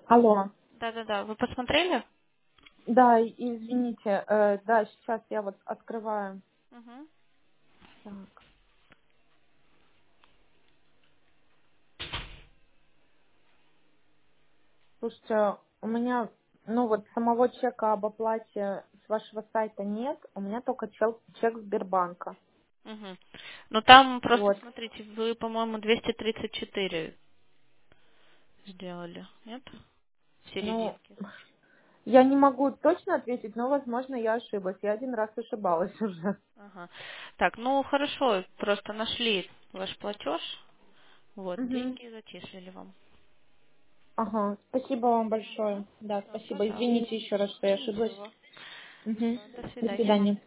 Алло. Да-да-да, вы посмотрели? Да, извините, да, сейчас я вот открываю. Угу. Так, слушайте, у меня, ну вот самого чека об оплате с вашего сайта нет, у меня только чек Сбербанка. Угу. Ну там просто, Вот. смотрите, вы, по-моему, 234 сделали, нет? В Ну, серединке. я не могу точно ответить, но, возможно, я ошиблась. Я один раз ошибалась уже. Ага. Так, ну хорошо, просто нашли ваш платеж. Вот, Угу. деньги зачислили вам. Ага, спасибо вам Ага. большое. Да, Все, спасибо. пожалуйста. Извините еще раз, что я ошиблась. Ничего. Угу. Все, до До свидания. свидания.